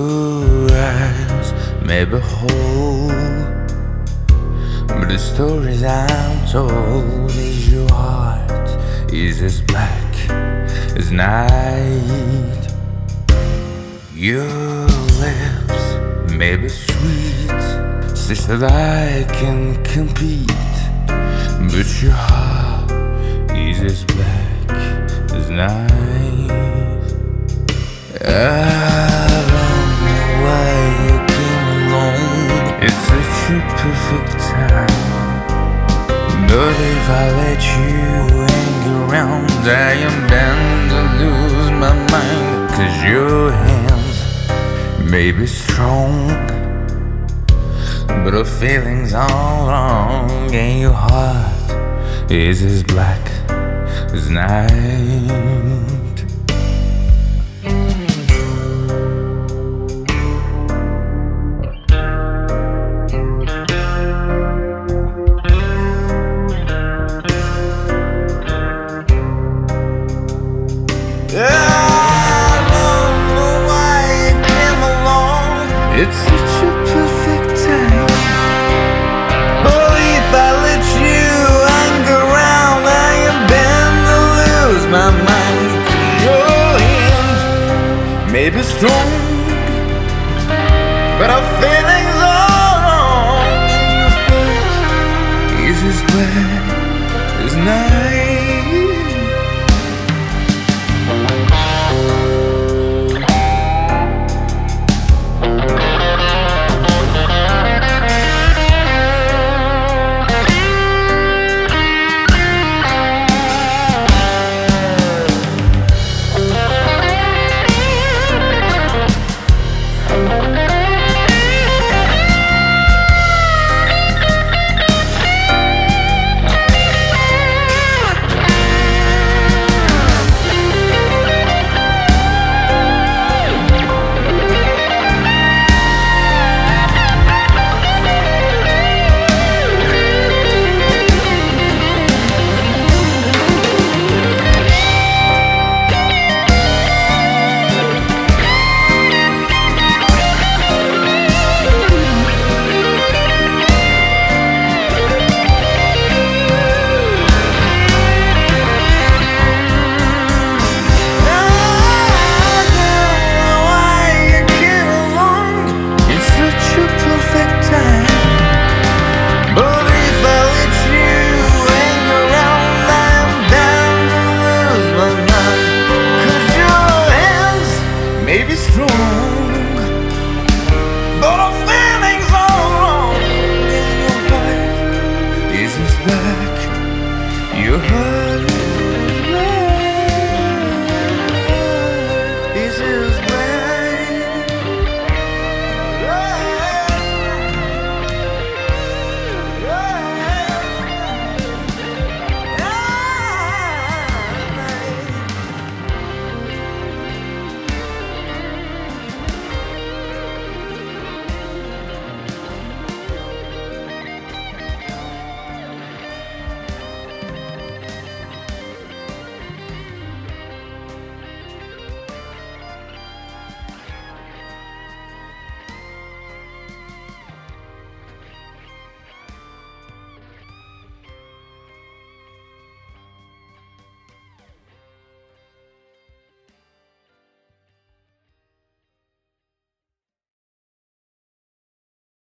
Your eyes may be whole, but the stories I'm told is your heart is as black as night. Your lips may be sweet, such that I can compete, but your heart is as black as night. I don't know why you came along. It's such a perfect time, but if I let you hang around, I am bound to lose my mind. 'Cause your hands may be strong, but the feelings are wrong, and your heart is as black as night. I don't know why you came along. It's such a perfect time, but if I let you hang around, I am bound to lose my mind. 'Cause your hands may be strong,